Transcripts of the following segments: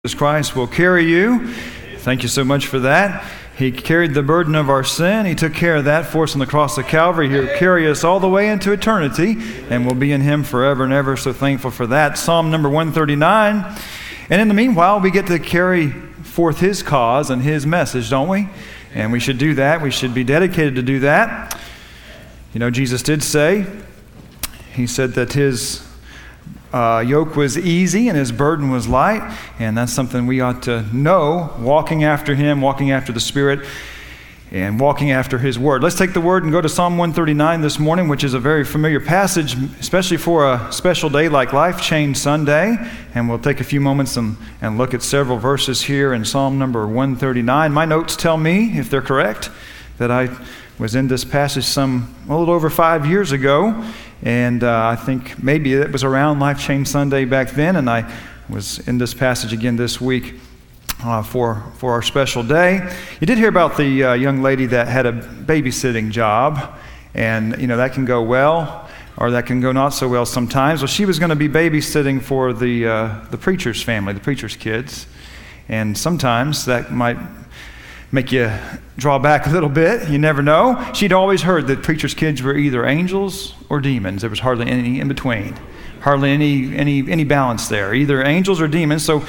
Jesus Christ will carry you. Thank you so much for that. He carried the burden of our sin. He took care of that for us on the cross of Calvary. He'll carry us all the way into eternity, and we'll be in Him forever and ever. So thankful for that. Psalm number 139. And in the meanwhile, we get to carry forth His cause and His message, don't we? And we should do that. We should be dedicated to do that. You know, Jesus did say, He said that His yoke was easy and His burden was light, and that's something we ought to know, walking after Him, walking after the Spirit, and walking after His Word. Let's take the Word and go to Psalm 139 this morning, which is a very familiar passage, especially for a special day like Life Change Sunday, and we'll take a few moments and look at several verses here in Psalm number 139. My notes tell me, if they're correct, that I was in this passage a little over 5 years ago, and I think maybe it was around Life Change Sunday back then, and I was in this passage again this week for our special day. You did hear about the young lady that had a babysitting job, and you know that can go well, or that can go not so well sometimes. Well, she was going to be babysitting for the preacher's family, the preacher's kids, and sometimes that might make you draw back a little bit. You never know. She'd always heard that preachers' kids were either angels or demons. There was hardly any in between. Hardly any balance there. Either angels or demons. So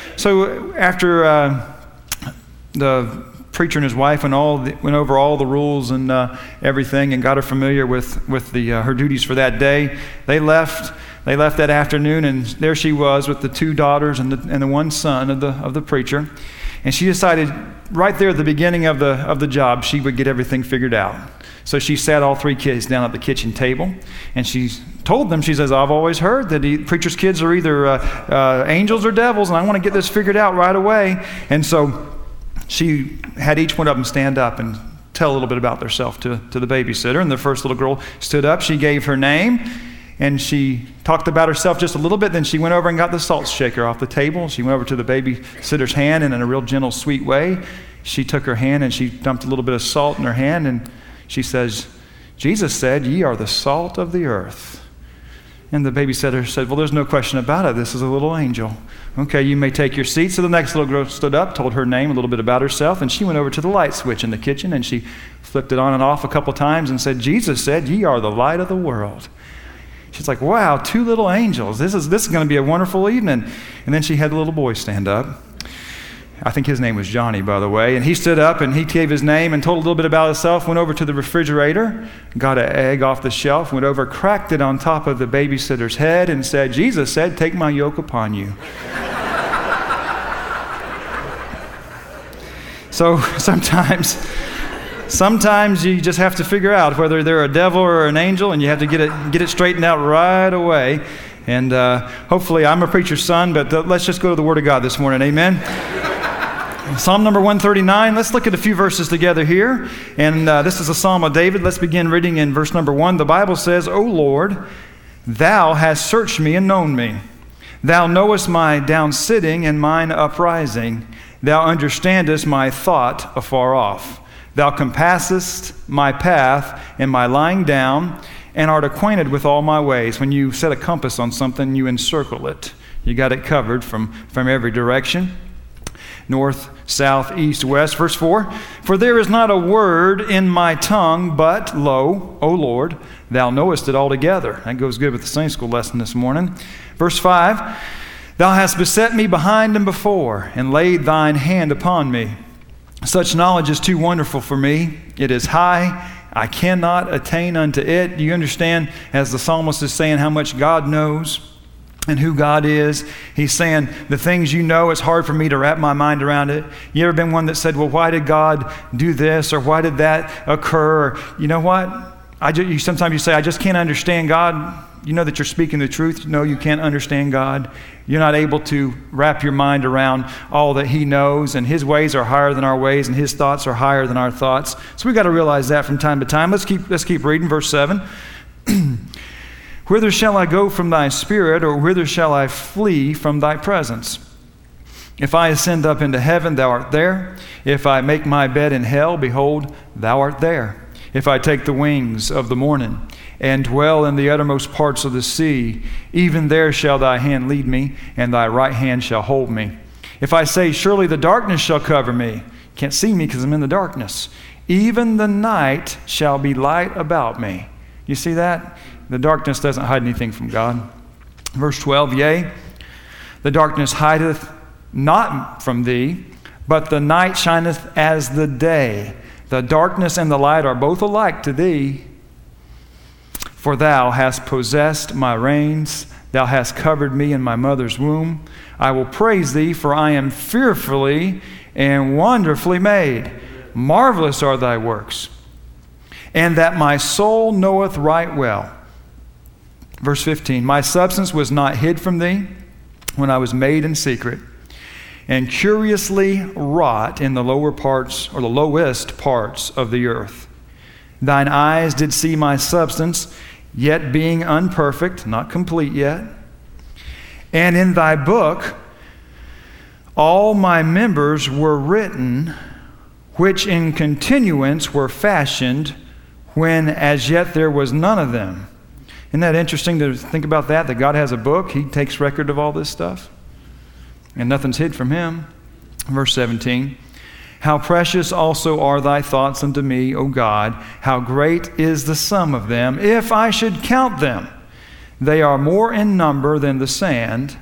after the preacher and his wife went over all the rules and everything and got her familiar with her duties for that day, they left that afternoon, and there she was with the two daughters and the one son of the preacher. And she decided right there at the beginning of the job, she would get everything figured out. So she sat all three kids down at the kitchen table, and she told them, she says, I've always heard that the preacher's kids are either angels or devils, and I want to get this figured out right away. And so she had each one of them stand up and tell a little bit about themselves to the babysitter. And the first little girl stood up, she gave her name, and she talked about herself just a little bit. Then she went over and got the salt shaker off the table. She went over to the babysitter's hand, and in a real gentle, sweet way, she took her hand and she dumped a little bit of salt in her hand, and she says, Jesus said, ye are the salt of the earth. And the babysitter said, well, there's no question about it. This is a little angel. Okay, you may take your seat. So the next little girl stood up, told her name, a little bit about herself, and she went over to the light switch in the kitchen, and she flipped it on and off a couple times and said, Jesus said, ye are the light of the world. She's like, wow, two little angels. This is going to be a wonderful evening. And then she had the little boy stand up. I think his name was Johnny, by the way. And he stood up and he gave his name and told a little bit about himself, went over to the refrigerator, got an egg off the shelf, went over, cracked it on top of the babysitter's head and said, Jesus said, take my yoke upon you. So sometimes you just have to figure out whether they're a devil or an angel, and you have to get it straightened out right away. And hopefully, I'm a preacher's son, but let's just go to the Word of God this morning. Amen. Psalm number 139. Let's look at a few verses together here. And this is a Psalm of David. Let's begin reading in verse number 1. The Bible says, O Lord, Thou hast searched me and known me. Thou knowest my down sitting and mine uprising. Thou understandest my thought afar off. Thou compassest my path and my lying down, and art acquainted with all my ways. When you set a compass on something, you encircle it. You got it covered from every direction. North, south, east, west. Verse 4, for there is not a word in my tongue, but lo, O Lord, Thou knowest it altogether. That goes good with the Sunday school lesson this morning. Verse 5, Thou hast beset me behind and before, and laid Thine hand upon me. Such knowledge is too wonderful for me. It is high. I cannot attain unto it. Do you understand, as the psalmist is saying, how much God knows and who God is? He's saying, the things you know, it's hard for me to wrap my mind around it. You ever been one that said, well, why did God do this? Or why did that occur? Or, you know what? Sometimes you say, I just can't understand God. You know that you're speaking the truth. No, you can't understand God. You're not able to wrap your mind around all that He knows, and His ways are higher than our ways, and His thoughts are higher than our thoughts. So we've got to realize that from time to time. Let's keep reading verse 7. Whither shall I go from Thy Spirit, or whither shall I flee from Thy presence? If I ascend up into heaven, Thou art there. If I make my bed in hell, behold, Thou art there. If I take the wings of the morning and dwell in the uttermost parts of the sea, even there shall Thy hand lead me, and Thy right hand shall hold me. If I say, surely the darkness shall cover me, you can't see me because I'm in the darkness. Even the night shall be light about me. You see that? The darkness doesn't hide anything from God. Verse 12, yea, the darkness hideth not from thee, but the night shineth as the day. The darkness and the light are both alike to thee. For thou hast possessed my reins, thou hast covered me in my mother's womb. I will praise thee, for I am fearfully and wonderfully made. Marvelous are thy works, and that my soul knoweth right well. Verse 15, my substance was not hid from thee when I was made in secret, and curiously wrought in the lower parts, or the lowest parts of the earth. Thine eyes did see my substance, yet being unperfect, not complete yet. And in thy book all my members were written, which in continuance were fashioned, when as yet there was none of them. Isn't that interesting to think about that God has a book, He takes record of all this stuff, and nothing's hid from Him. Verse 17, how precious also are thy thoughts unto me, O God, how great is the sum of them. If I should count them, they are more in number than the sand.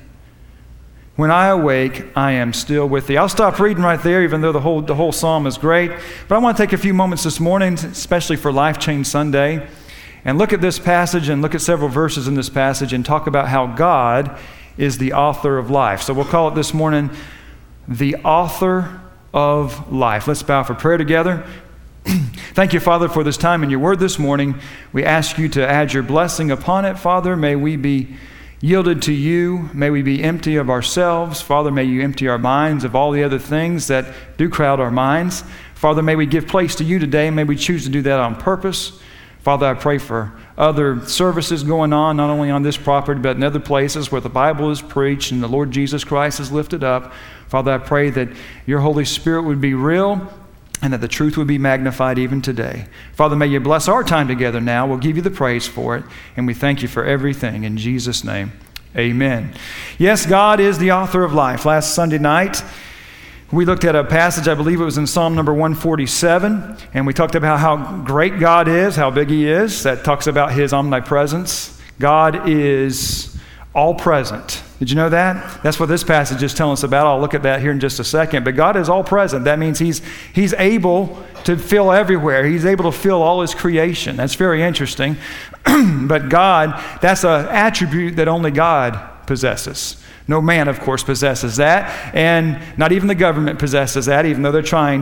When I awake, I am still with thee. I'll stop reading right there, even though the whole psalm is great. But I want to take a few moments this morning, especially for Life Change Sunday, and look at this passage and look at several verses in this passage and talk about how God is the author of life. So we'll call it this morning, the author of life. Let's bow for prayer together. Thank you, Father, for this time in your word this morning. We ask you to add your blessing upon it, Father. May we be yielded to you. May we be empty of ourselves. Father, may you empty our minds of all the other things that do crowd our minds. Father, may we give place to you today. May we choose to do that on purpose. Father, I pray for other services going on, not only on this property, but in other places where the Bible is preached and the Lord Jesus Christ is lifted up. Father, I pray that your Holy Spirit would be real and that the truth would be magnified even today. Father, may you bless our time together now. We'll give you the praise for it, and we thank you for everything. In Jesus' name, amen. Yes, God is the author of life. Last Sunday night, we looked at a passage, I believe it was in Psalm number 147, and we talked about how great God is, how big He is. That talks about His omnipresence. God is all present. Did you know that? That's what this passage is telling us about. I'll look at that here in just a second. But God is all present. That means He's able to fill everywhere. He's able to fill all His creation. That's very interesting. But God, that's an attribute that only God possesses. No man, of course, possesses that, and not even the government possesses that, even though they're trying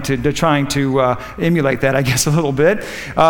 to emulate that, I guess, a little bit.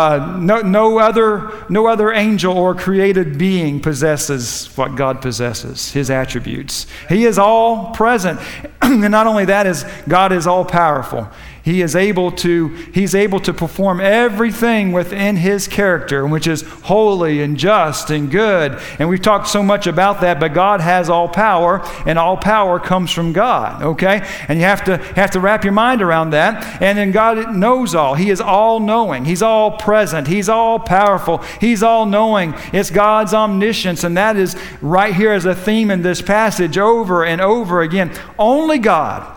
No other angel or created being possesses what God possesses, His attributes. He is all present, and not only that, God is all powerful. He's able to perform everything within His character, which is holy and just and good. And we've talked so much about that, but God has all power, and all power comes from God, okay? And you have to wrap your mind around that. And then God knows all. He is all-knowing. He's all-present. He's all-powerful. He's all-knowing. It's God's omniscience, and that is right here as a theme in this passage over and over again. Only God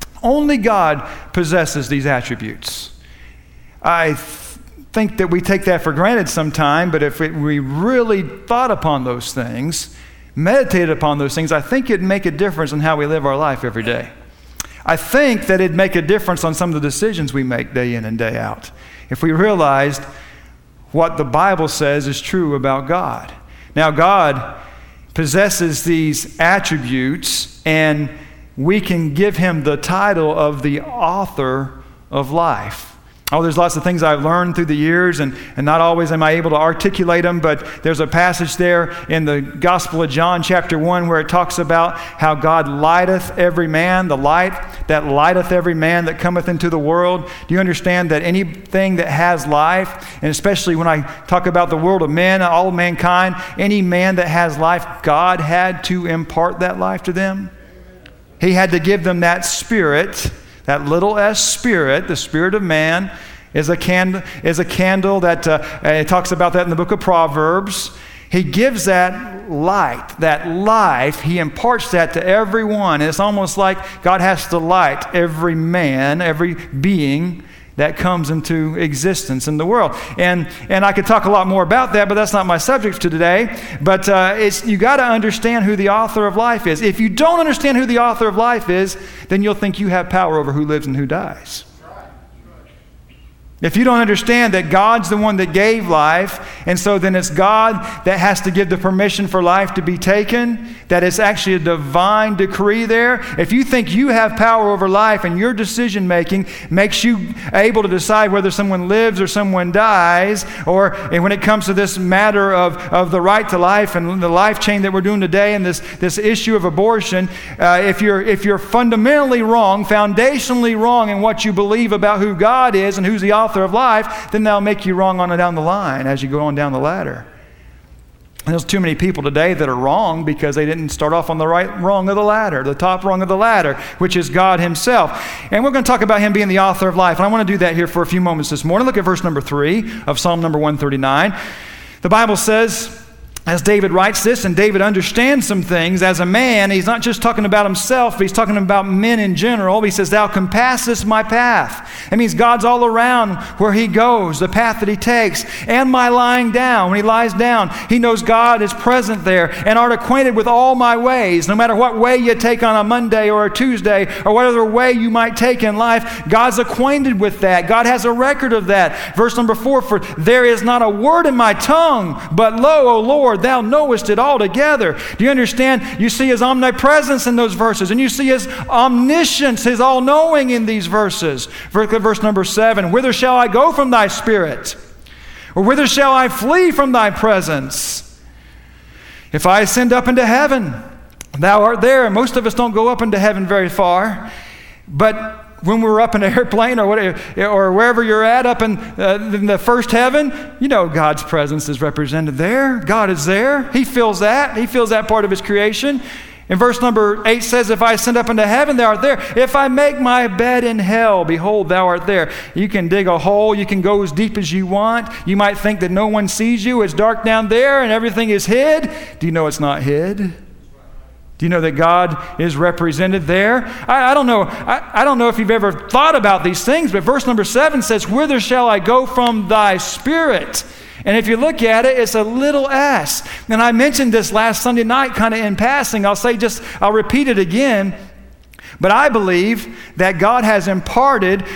possesses these attributes. I think that we take that for granted sometime, but if we really thought upon those things, meditated upon those things, I think it'd make a difference in how we live our life every day. I think that it'd make a difference on some of the decisions we make day in and day out if we realized what the Bible says is true about God. Now, God possesses these attributes, and we can give Him the title of the author of life. Oh, there's lots of things I've learned through the years, and not always am I able to articulate them, but there's a passage there in the Gospel of John chapter 1 where it talks about how God lighteth every man, the light that lighteth every man that cometh into the world. Do you understand that anything that has life, and especially when I talk about the world of men, all of mankind, any man that has life, God had to impart that life to them? He had to give them that spirit, that little s spirit, the spirit of man, is a candle that it talks about that in the book of Proverbs. He gives that light, that life, He imparts that to everyone. And it's almost like God has to light every man, every being that comes into existence in the world. And I could talk a lot more about that, but that's not my subject for today. But you got to understand who the author of life is. If you don't understand who the author of life is, then you'll think you have power over who lives and who dies. If you don't understand that God's the one that gave life, and so then it's God that has to give the permission for life to be taken, that it's actually a divine decree there. If you think you have power over life and your decision making makes you able to decide whether someone lives or someone dies, and when it comes to this matter of the right to life and the life chain that we're doing today and this issue of abortion, if you're fundamentally wrong, foundationally wrong in what you believe about who God is and who's the author of life, then that'll make you wrong on and down the line as you go on down the ladder. And there's too many people today that are wrong because they didn't start off on the right rung of the ladder, the top rung of the ladder, which is God Himself. And we're going to talk about Him being the author of life. And I want to do that here for a few moments this morning. Look at verse number 3 of Psalm number 139. The Bible says, as David writes this, and David understands some things as a man, he's not just talking about himself, but he's talking about men in general. He says, thou compassest my path. That means God's all around where he goes, the path that he takes, and my lying down. When he lies down, he knows God is present there and art acquainted with all my ways. No matter what way you take on a Monday or a Tuesday or whatever way you might take in life, God's acquainted with that. God has a record of that. Verse number 4, for there is not a word in my tongue, but lo, O Lord, thou knowest it altogether. Do you understand? You see His omnipresence in those verses, and you see His omniscience, His all-knowing in these verses. Verse number 7, whither shall I go from thy spirit? Or whither shall I flee from thy presence? If I ascend up into heaven, thou art there. Most of us don't go up into heaven very far, but when we're up in an airplane or whatever, or wherever you're at up in the first heaven, you know God's presence is represented there. God is there. He feels that. He feels that part of His creation. And verse number 8 says, if I ascend up into heaven, thou art there. If I make my bed in hell, behold, thou art there. You can dig a hole. You can go as deep as you want. You might think that no one sees you. It's dark down there and everything is hid. Do you know it's not hid? Do you know that God is represented there? I don't know. I don't know if you've ever thought about these things, but verse number 7 says, whither shall I go from thy spirit? And if you look at it, it's a little s. And I mentioned this last Sunday night kind of in passing. I'll repeat it again. But I believe that God has imparted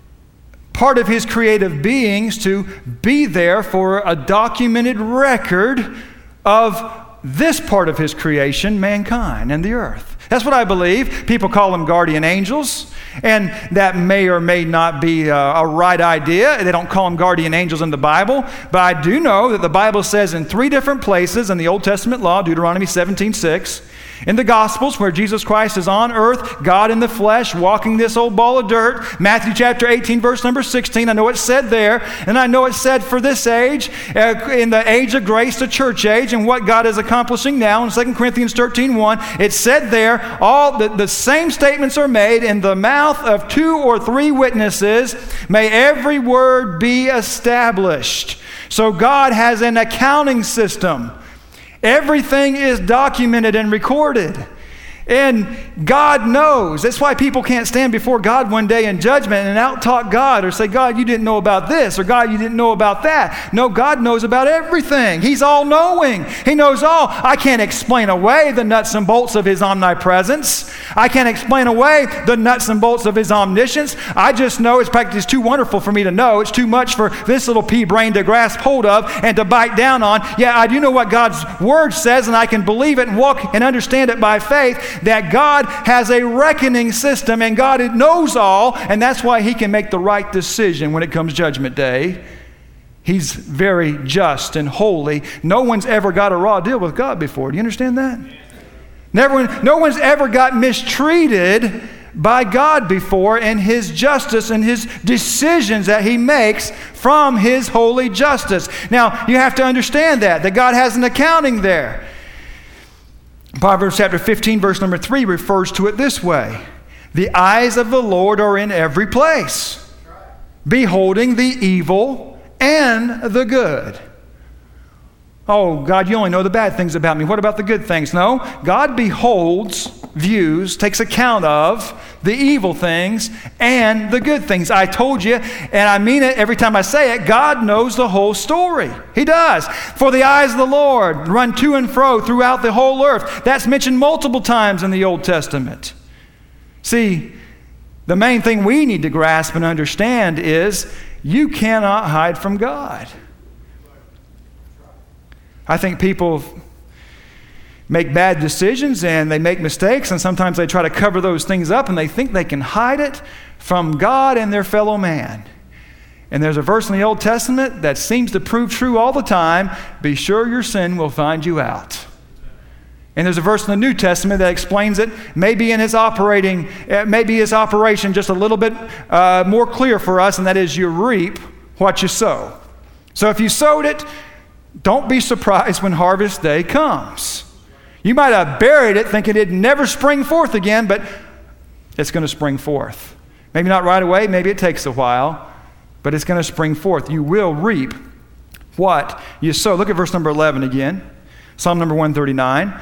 part of His creative beings to be there for a documented record of this part of His creation, mankind and the earth. That's what I believe. People call them guardian angels, and that may or may not be a right idea. They don't call them guardian angels in the Bible, but I do know that the Bible says in 3 different places in the Old Testament law, Deuteronomy 17:6, in the Gospels, where Jesus Christ is on earth, God in the flesh, walking this old ball of dirt. Matthew chapter 18, verse number 16. I know it's said there, and I know it's said for this age, in the age of grace, the church age, and what God is accomplishing now in 2 Corinthians 13:1. It's said there, all the same statements are made in the mouth of 2 or 3 witnesses. May every word be established. So God has an accounting system. Everything is documented and recorded. And God knows. That's why people can't stand before God one day in judgment and out-talk God or say, God, you didn't know about this, or God, you didn't know about that. No, God knows about everything. He's all-knowing. He knows all. I can't explain away the nuts and bolts of His omnipresence. I can't explain away the nuts and bolts of His omniscience. I just know it's too wonderful for me to know. It's too much for this little pea brain to grasp hold of and to bite down on. Yeah, I do know what God's Word says, and I can believe it and walk and understand it by faith, that God has a reckoning system and God knows all, and that's why He can make the right decision when it comes Judgment Day. He's very just and holy. No one's ever got a raw deal with God before. Do you understand that? No one's ever got mistreated by God before in His justice and His decisions that He makes from His holy justice. Now, you have to understand that God has an accounting there. Proverbs chapter 15, verse number 3 refers to it this way. The eyes of the Lord are in every place, beholding the evil and the good. Oh, God, you only know the bad things about me. What about the good things? No, God beholds, views, takes account of the evil things and the good things. I told you, and I mean it every time I say it, God knows the whole story. He does. For the eyes of the Lord run to and fro throughout the whole earth. That's mentioned multiple times in the Old Testament. See, the main thing we need to grasp and understand is you cannot hide from God. I think people make bad decisions and they make mistakes, and sometimes they try to cover those things up and they think they can hide it from God and their fellow man. And there's a verse in the Old Testament that seems to prove true all the time: be sure your sin will find you out. And there's a verse in the New Testament that explains it, maybe his operation just a little bit more clear for us, and that is you reap what you sow. So if you sowed it, don't be surprised when harvest day comes. You might have buried it thinking it'd never spring forth again, but it's going to spring forth. Maybe not right away, maybe it takes a while, but it's going to spring forth. You will reap what you sow. Look at verse number 11 again. Psalm number 139.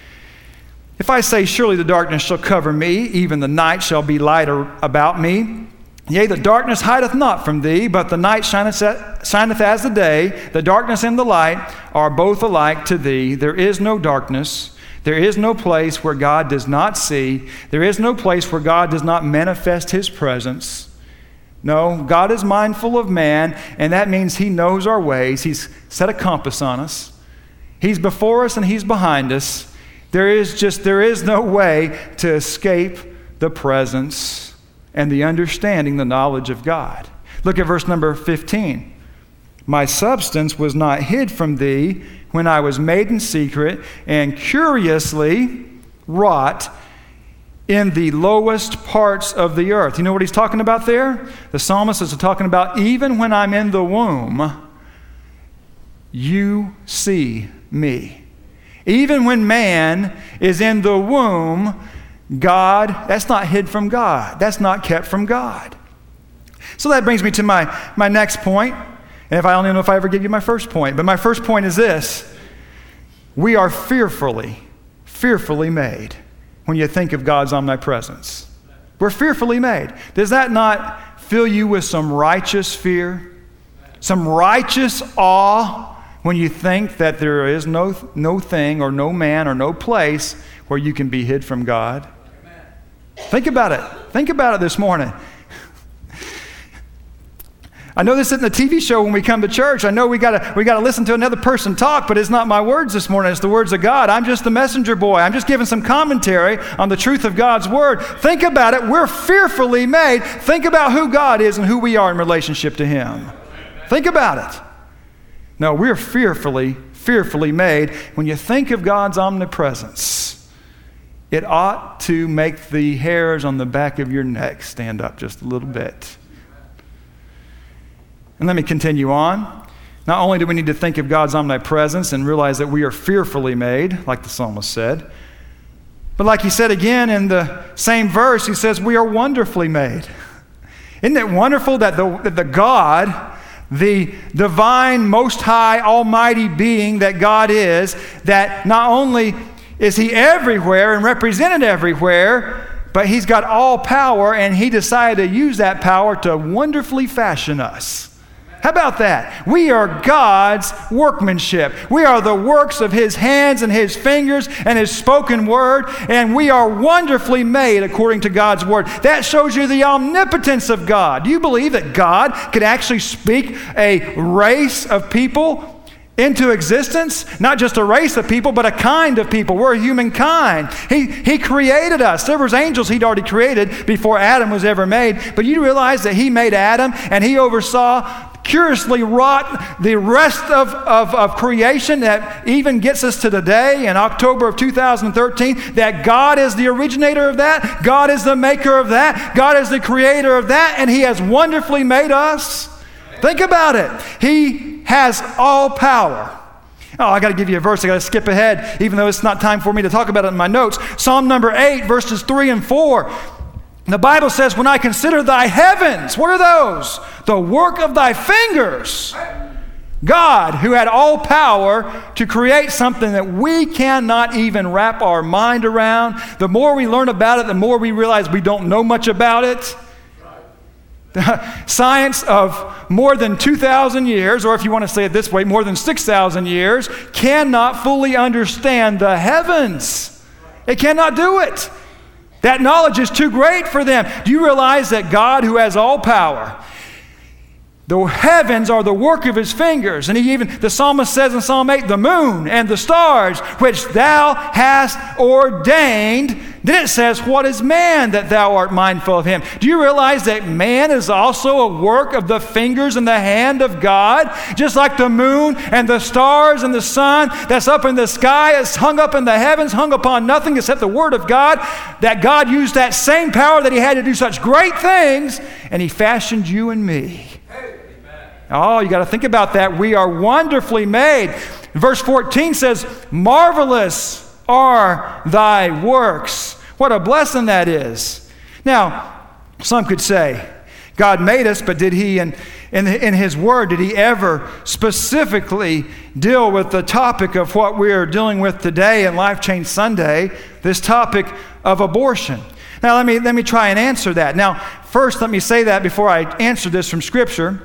If I say, surely the darkness shall cover me, even the night shall be light about me. Yea, the darkness hideth not from thee, but the night shineth as the day. The darkness and the light are both alike to thee. There is no darkness. There is no place where God does not see. There is no place where God does not manifest his presence. No, God is mindful of man, and that means he knows our ways. He's set a compass on us. He's before us and he's behind us. There is no way to escape the presence and the understanding, the knowledge of God. Look at verse number 15. My substance was not hid from thee when I was made in secret and curiously wrought in the lowest parts of the earth. You know what he's talking about there? The psalmist is talking about even when I'm in the womb, you see me. Even when man is in the womb, God, that's not hid from God. That's not kept from God. So that brings me to my next point. And I don't even know if I ever give you my first point. But my first point is this. We are fearfully made when you think of God's omnipresence. We're fearfully made. Does that not fill you with some righteous fear? Some righteous awe when you think that there is no thing or no man or no place where you can be hid from God? Think about it. Think about it this morning. I know this isn't a TV show when we come to church. I know we gotta listen to another person talk, but it's not my words this morning. It's the words of God. I'm just the messenger boy. I'm just giving some commentary on the truth of God's word. Think about it. We're fearfully made. Think about who God is and who we are in relationship to him. Think about it. No, we're fearfully made. When you think of God's omnipresence, it ought to make the hairs on the back of your neck stand up just a little bit. And let me continue on. Not only do we need to think of God's omnipresence and realize that we are fearfully made, like the psalmist said, but like he said again in the same verse, he says we are wonderfully made. Isn't it wonderful that the God, the divine, most high, almighty being that God is, that not only is he everywhere and represented everywhere, but he's got all power, and he decided to use that power to wonderfully fashion us. How about that? We are God's workmanship. We are the works of his hands and his fingers and his spoken word, and we are wonderfully made according to God's word. That shows you the omnipotence of God. Do you believe that God could actually speak a race of people into existence? Not just a race of people, but a kind of people. We're a humankind. He created us. There was angels he'd already created before Adam was ever made. But you realize that he made Adam, and he oversaw, curiously wrought the rest of creation that even gets us to today in October of 2013, that God is the originator of that. God is the maker of that. God is the creator of that, and he has wonderfully made us. Think about it. He has all power. Oh, I got to give you a verse. I got to skip ahead, even though it's not time for me to talk about it in my notes. Psalm number 8, verses 3 and 4. The Bible says, when I consider thy heavens, what are those? The work of thy fingers. God, who had all power to create something that we cannot even wrap our mind around. The more we learn about it, the more we realize we don't know much about it. Science of more than 2,000 years, or if you want to say it this way, more than 6,000 years, cannot fully understand the heavens. It cannot do it. That knowledge is too great for them. Do you realize that God, who has all power, the heavens are the work of his fingers? And the psalmist says in Psalm 8, the moon and the stars, which thou hast ordained. Then it says, what is man that thou art mindful of him? Do you realize that man is also a work of the fingers and the hand of God? Just like the moon and the stars and the sun that's up in the sky, is hung up in the heavens, hung upon nothing except the word of God, that God used that same power that he had to do such great things, and he fashioned you and me. Oh, you got to think about that. We are wonderfully made. Verse 14 says, marvelous are thy works. What a blessing that is. Now, some could say, God made us, but did he, in his word, did he ever specifically deal with the topic of what we are dealing with today in Life Change Sunday, this topic of abortion? Now, let me try and answer that. Now, first, let me say that before I answer this from Scripture,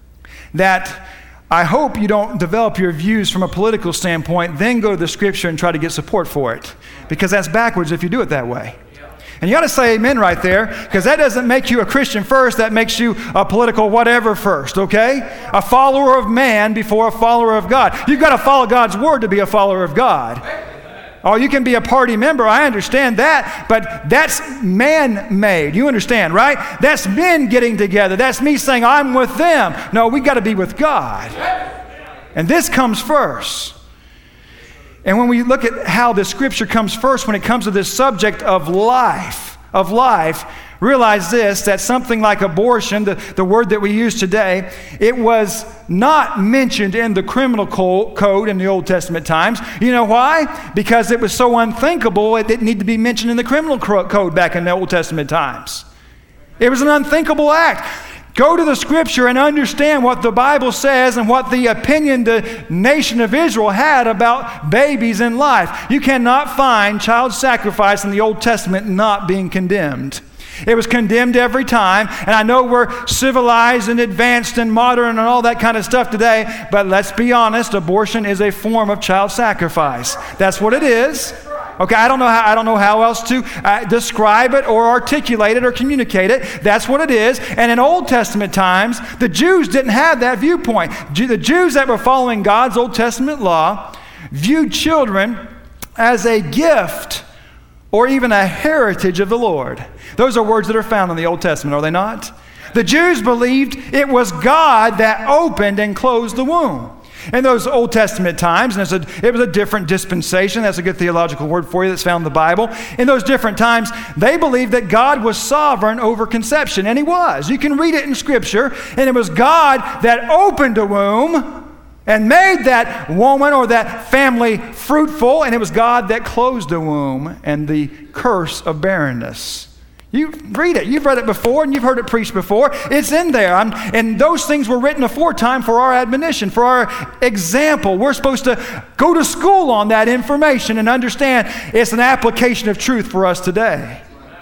that I hope you don't develop your views from a political standpoint, then go to the Scripture and try to get support for it. Because that's backwards if you do it that way. And you got to say amen right there, because that doesn't make you a Christian first, that makes you a political whatever first, okay? A follower of man before a follower of God. You've got to follow God's word to be a follower of God. Oh, you can be a party member, I understand that, but that's man-made. You understand, right? That's men getting together. That's me saying, I'm with them. No, we got to be with God. And this comes first. And when we look at how the Scripture comes first when it comes to this subject of life, realize this, that something like abortion, the word that we use today, it was not mentioned in the criminal code in the Old Testament times. You know why? Because it was so unthinkable, it didn't need to be mentioned in the criminal code back in the Old Testament times. It was an unthinkable act. Go to the Scripture and understand what the Bible says and what the opinion the nation of Israel had about babies in life. You cannot find child sacrifice in the Old Testament not being condemned. It was condemned every time, and I know we're civilized and advanced and modern and all that kind of stuff today, but let's be honest, abortion is a form of child sacrifice. That's what it is. Okay, I don't know how else to describe it or articulate it or communicate it. That's what it is. And in Old Testament times, the Jews didn't have that viewpoint. The Jews that were following God's Old Testament law viewed children as a gift or even a heritage of the Lord. Those are words that are found in the Old Testament, are they not? The Jews believed it was God that opened and closed the womb. In those Old Testament times, and it was a different dispensation, that's a good theological word for you that's found in the Bible. In those different times, they believed that God was sovereign over conception, and he was. You can read it in Scripture, and it was God that opened a womb and made that woman or that family fruitful, and it was God that closed the womb and the curse of barrenness. You read it. You've read it before and you've heard it preached before. It's in there. And those things were written aforetime for our admonition, for our example. We're supposed to go to school on that information and understand it's an application of truth for us today.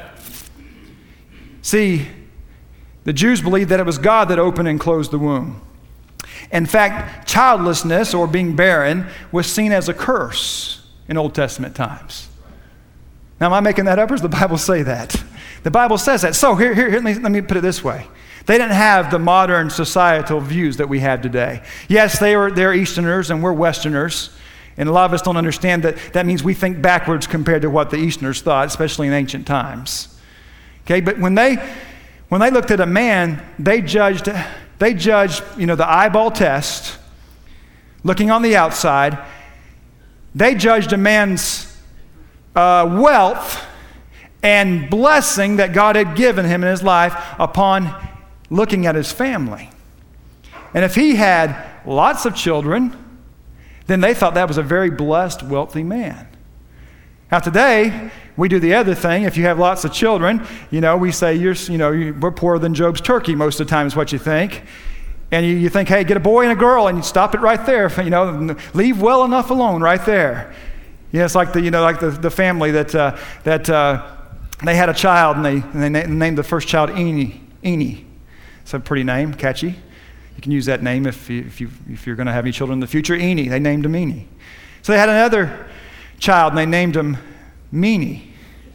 See, the Jews believed that it was God that opened and closed the womb. In fact, childlessness or being barren was seen as a curse in Old Testament times. Now, am I making that up or does the Bible say that? The Bible says that. So here let me put it this way. They didn't have the modern societal views that we have today. Yes, they're Easterners and we're Westerners. And a lot of us don't understand that means we think backwards compared to what the Easterners thought, especially in ancient times. Okay, but when they looked at a man, they judged, the eyeball test, looking on the outside. They judged a man's wealth and blessing that God had given him in his life upon looking at his family. And if he had lots of children, then they thought that was a very blessed, wealthy man. Now today, we do the other thing. If you have lots of children, we say we're poorer than Job's turkey most of the time is what you think. And you think, hey, get a boy and a girl, and you stop it right there. Leave well enough alone right there. Yeah, it's like the family that they had a child, and they named the first child Eenie. It's a pretty name, catchy. You can use that name if you're going to have any children in the future. Eenie. They named him Eenie. So they had another child, and they named him Meanie.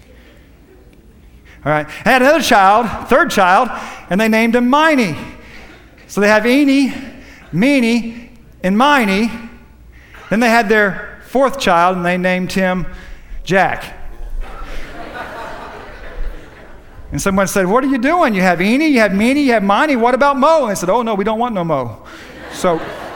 All right. They had another child, third child, and they named him Miney. So they have Eenie, Meanie, and Miney. Then they had their fourth child, and they named him Jack. And someone said, what are you doing? You have Eenie, you have Meanie, you have Miney. What about Mo? And they said, oh, no, we don't want no Mo. So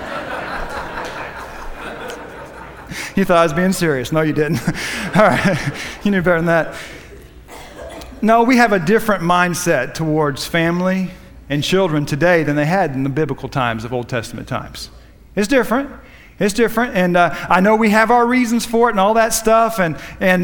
you thought I was being serious. No, you didn't. All right. You knew better than that. No, we have a different mindset towards family and children today than they had in the biblical times of Old Testament times. It's different. It's different. And I know we have our reasons for it and all that stuff. And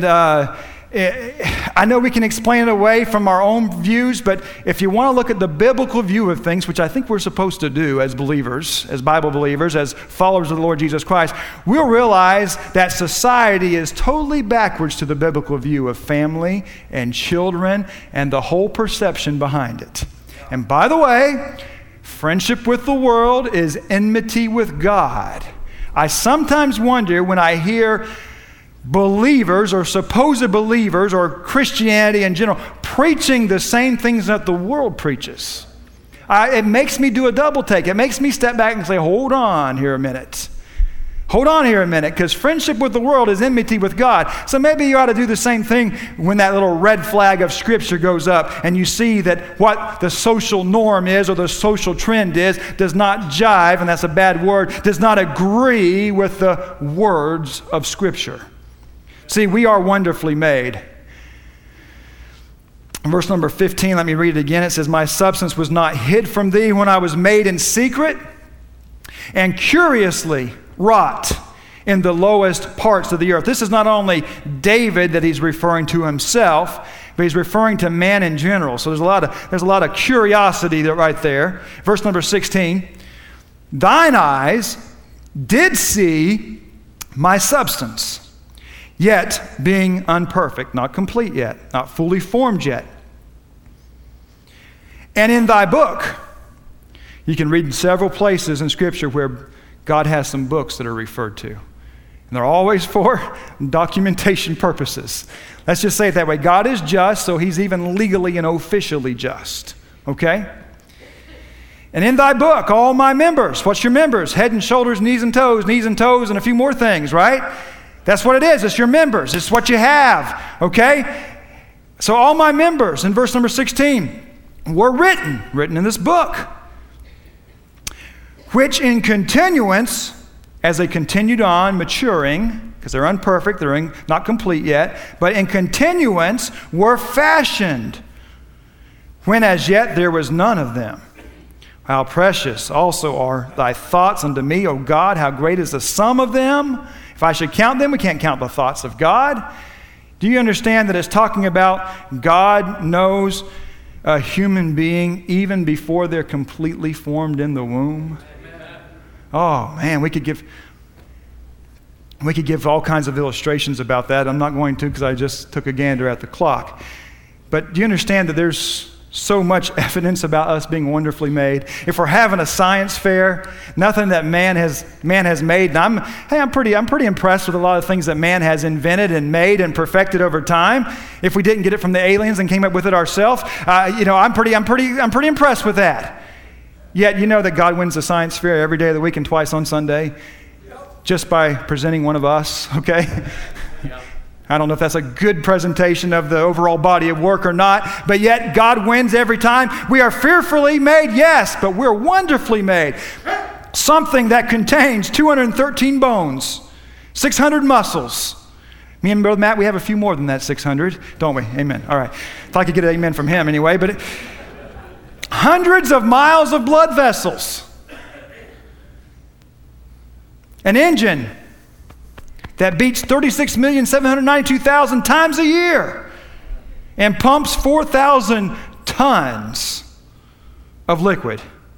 I know we can explain it away from our own views, but if you want to look at the biblical view of things, which I think we're supposed to do as believers, as Bible believers, as followers of the Lord Jesus Christ, we'll realize that society is totally backwards to the biblical view of family and children and the whole perception behind it. And by the way, friendship with the world is enmity with God. I sometimes wonder when I hear believers or supposed believers or Christianity in general preaching the same things that the world preaches. It makes me do a double take. It makes me step back and say, hold on here a minute. Hold on here a minute, because friendship with the world is enmity with God. So maybe you ought to do the same thing when that little red flag of Scripture goes up and you see that what the social norm is or the social trend is does not jive, and that's a bad word, does not agree with the words of Scripture. See, we are wonderfully made. In verse number 15, let me read it again. It says, my substance was not hid from thee when I was made in secret and curiously wrought in the lowest parts of the earth. This is not only David that he's referring to himself, but he's referring to man in general. So there's a lot of curiosity right there. Verse number 16, thine eyes did see my substance, yet being unperfect, not complete yet, not fully formed yet. And in thy book, you can read in several places in Scripture where God has some books that are referred to. And they're always for documentation purposes. Let's just say it that way. God is just, so he's even legally and officially just. Okay? And in thy book, all my members. What's your members? Head and shoulders, knees and toes, and a few more things, right? That's what it is. It's your members. It's what you have. Okay? So all my members, in verse number 16, were written in this book, which in continuance, as they continued on maturing, because they're imperfect, they're not complete yet, but in continuance were fashioned, when as yet there was none of them. How precious also are thy thoughts unto me, O God, how great is the sum of them. If I should count them, we can't count the thoughts of God. Do you understand that it's talking about God knows a human being even before they're completely formed in the womb? Oh man, we could give all kinds of illustrations about that. I'm not going to, because I just took a gander at the clock. But do you understand that there's so much evidence about us being wonderfully made? If we're having a science fair, nothing that man has made, and I'm pretty impressed with a lot of things that man has invented and made and perfected over time. If we didn't get it from the aliens and came up with it ourselves, I'm pretty impressed with that. Yet you know that God wins the science fair every day of the week and twice on Sunday, just by presenting one of us, okay? Yep. I don't know if that's a good presentation of the overall body of work or not, but yet God wins every time. We are fearfully made, yes, but we're wonderfully made. Something that contains 213 bones, 600 muscles. Me and Brother Matt, we have a few more than that 600, don't we? Amen. All right. If I could get an amen from him anyway, but hundreds of miles of blood vessels. An engine that beats 36,792,000 times a year and pumps 4,000 tons of liquid.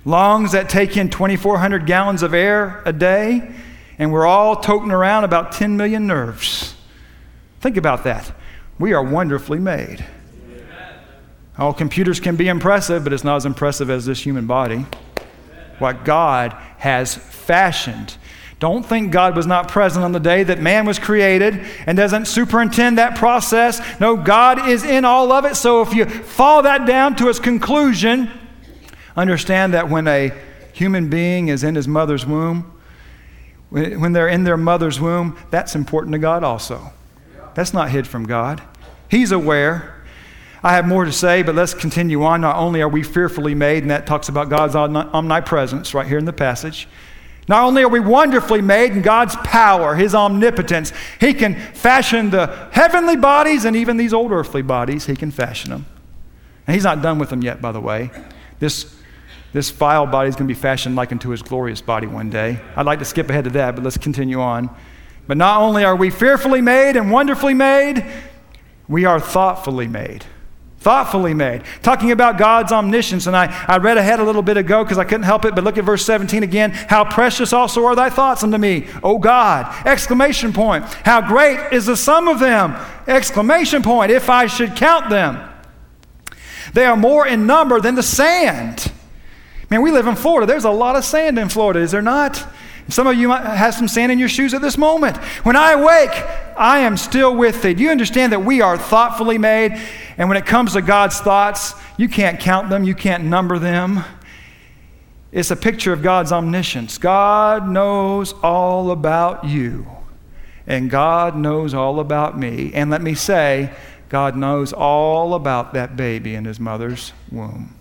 lungs that take in 2,400 gallons of air a day, and we're all toting around about 10 million nerves. Think about that. We are wonderfully made. Oh, computers can be impressive, but it's not as impressive as this human body. What God has fashioned. Don't think God was not present on the day that man was created and doesn't superintend that process. No, God is in all of it. So if you follow that down to its conclusion, understand that when a human being is in his mother's womb, when they're in their mother's womb, that's important to God also. That's not hid from God. He's aware. I have more to say, but let's continue on. Not only are we fearfully made, and that talks about God's omnipresence right here in the passage. Not only are we wonderfully made in God's power, His omnipotence, He can fashion the heavenly bodies and even these old earthly bodies, He can fashion them. And He's not done with them yet, by the way. This vile body is going to be fashioned like unto His glorious body one day. I'd like to skip ahead to that, but let's continue on. But not only are we fearfully made and wonderfully made, we are thoughtfully made. Thoughtfully made. Talking about God's omniscience, and I read ahead a little bit ago because I couldn't help it, but look at verse 17 again. How precious also are thy thoughts unto me, O God! Exclamation point. How great is the sum of them! Exclamation point. If I should count them. They are more in number than the sand. Man, we live in Florida. There's a lot of sand in Florida, is there not? Some of you might have some sand in your shoes at this moment. When I awake, I am still with thee. Do you understand that we are thoughtfully made? And when it comes to God's thoughts, you can't count them, you can't number them. It's a picture of God's omniscience. God knows all about you. And God knows all about me. And let me say, God knows all about that baby in his mother's womb.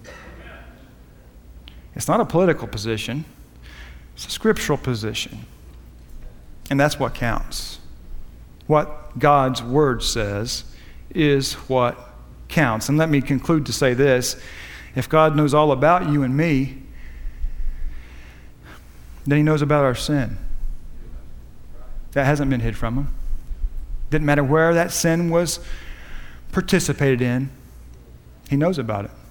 It's not a political position. It's a scriptural position. And that's what counts. What God's word says is what counts. And let me conclude to say this. If God knows all about you and me, then He knows about our sin. That hasn't been hid from Him. Didn't matter where that sin was participated in, He knows about it.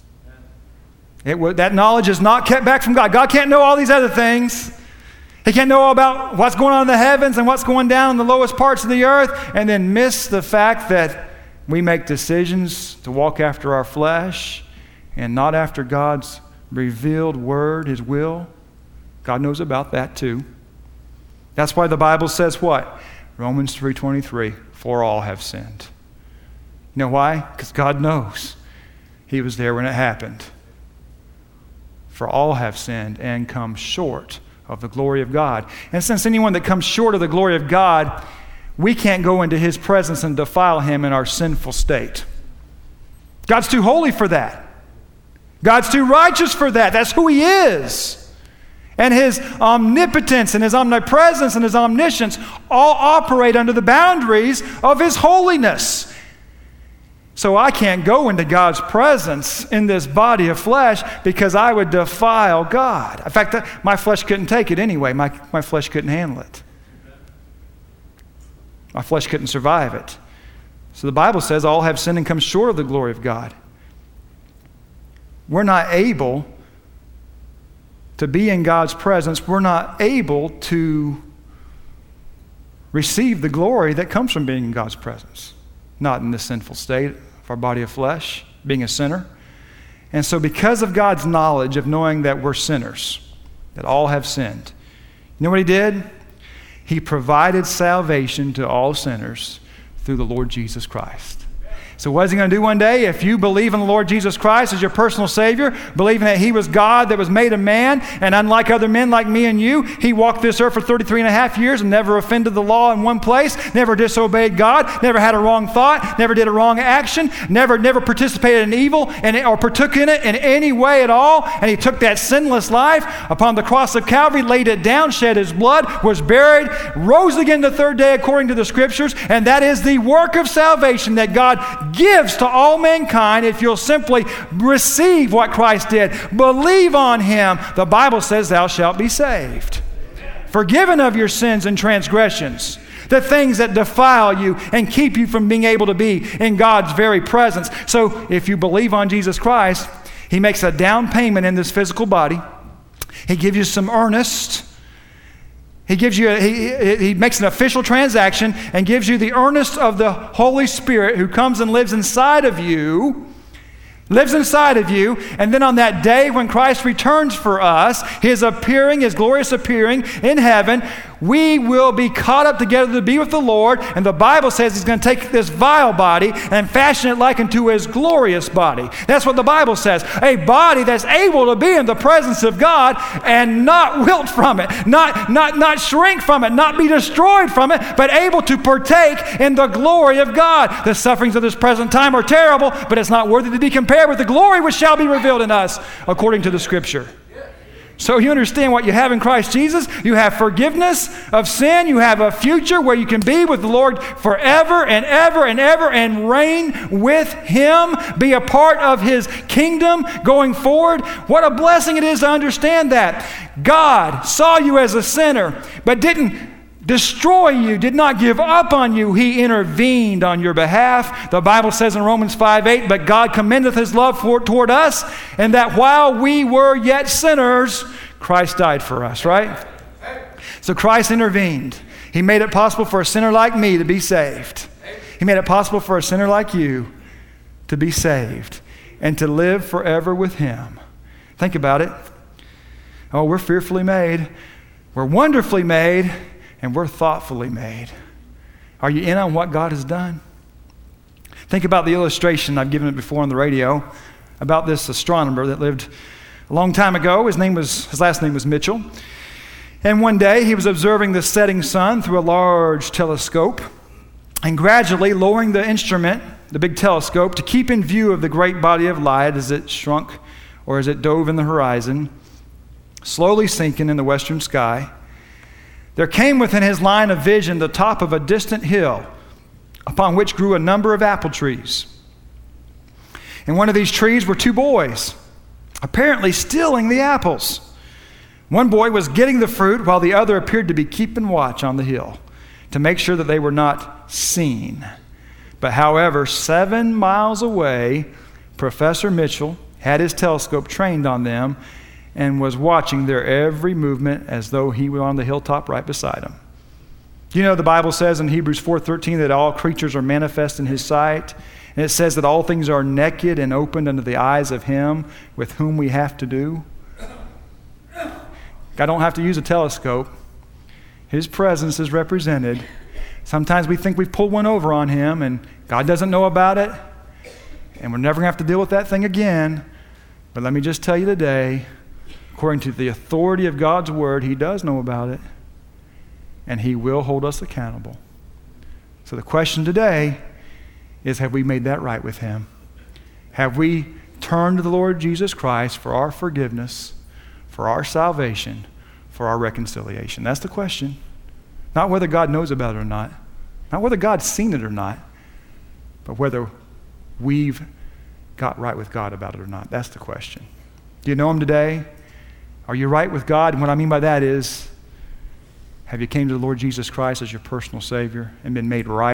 That knowledge is not kept back from God. God can't know all these other things. He can't know all about what's going on in the heavens and what's going down in the lowest parts of the earth and then miss the fact that we make decisions to walk after our flesh and not after God's revealed word, His will. God knows about that too. That's why the Bible says what? Romans 3:23, for all have sinned. You know why? Because God knows. He was there when it happened. For all have sinned and come short of the glory of God. And since anyone that comes short of the glory of God, we can't go into His presence and defile Him in our sinful state. God's too holy for that. God's too righteous for that. That's who He is. And His omnipotence and His omnipresence and His omniscience all operate under the boundaries of His holiness. So I can't go into God's presence in this body of flesh because I would defile God. In fact, my flesh couldn't take it anyway. My flesh couldn't handle it. My flesh couldn't survive it. So the Bible says all have sinned and come short of the glory of God. We're not able to be in God's presence. We're not able to receive the glory that comes from being in God's presence. Not in this sinful state of our body of flesh, being a sinner. And so because of God's knowledge of knowing that we're sinners, that all have sinned, you know what He did? He provided salvation to all sinners through the Lord Jesus Christ. So what is He going to do one day? If you believe in the Lord Jesus Christ as your personal Savior, believing that He was God that was made a man, and unlike other men like me and you, He walked this earth for 33 and a half years and never offended the law in one place, never disobeyed God, never had a wrong thought, never did a wrong action, never participated in evil or partook in it in any way at all. And He took that sinless life upon the cross of Calvary, laid it down, shed His blood, was buried, rose again the third day according to the Scriptures, and that is the work of salvation that God gives to all mankind if you'll simply receive what Christ did. Believe on Him. The Bible says thou shalt be saved. Forgiven of your sins and transgressions. The things that defile you and keep you from being able to be in God's very presence. So if you believe on Jesus Christ, He makes a down payment in this physical body. He gives you some earnest. He makes an official transaction and gives you the earnest of the Holy Spirit who comes and lives inside of you. And then on that day when Christ returns for us, his glorious appearing in heaven, we will be caught up together to be with the Lord. And the Bible says he's going to take this vile body and fashion it like unto his glorious body. That's what the Bible says. A body that's able to be in the presence of God and not wilt from it, not shrink from it, not be destroyed from it, but able to partake in the glory of God. The sufferings of this present time are terrible, but it's not worthy to be compared with the glory which shall be revealed in us according to the Scripture. So you understand what you have in Christ Jesus. You have forgiveness of sin. You have a future where you can be with the Lord forever and ever and ever and reign with him, be a part of his kingdom going forward. What a blessing it is to understand that. God saw you as a sinner, but didn't destroy you, did not give up on you. He intervened on your behalf. The Bible says in Romans 5:8, but God commendeth his love toward us, and that while we were yet sinners, Christ died for us, right? So Christ intervened. He made it possible for a sinner like me to be saved. He made it possible for a sinner like you to be saved and to live forever with him. Think about it. Oh, we're fearfully made. We're wonderfully made. And we're thoughtfully made. Are you in on what God has done? Think about the illustration, I've given it before on the radio, about this astronomer that lived a long time ago. His last name was Mitchell. And one day he was observing the setting sun through a large telescope and gradually lowering the instrument, the big telescope, to keep in view of the great body of light as it shrunk or as it dove in the horizon, slowly sinking in the western sky. There came within his line of vision the top of a distant hill upon which grew a number of apple trees. In one of these trees were two boys, apparently stealing the apples. One boy was getting the fruit while the other appeared to be keeping watch on the hill to make sure that they were not seen. But however, 7 miles away, Professor Mitchell had his telescope trained on them and was watching their every movement as though he were on the hilltop right beside them. You know, the Bible says in Hebrews 4:13 that all creatures are manifest in his sight. And it says that all things are naked and opened unto the eyes of him with whom we have to do. I don't have to use a telescope. His presence is represented. Sometimes we think we've pulled one over on him and God doesn't know about it. And we're never going to have to deal with that thing again. But let me just tell you today, according to the authority of God's word, he does know about it, and he will hold us accountable. So the question today is, have we made that right with him? Have we turned to the Lord Jesus Christ for our forgiveness, for our salvation, for our reconciliation? That's the question. Not whether God knows about it or not, not whether God's seen it or not, but whether we've got right with God about it or not. That's the question. Do you know him today? Are you right with God? And what I mean by that is, have you came to the Lord Jesus Christ as your personal Savior and been made right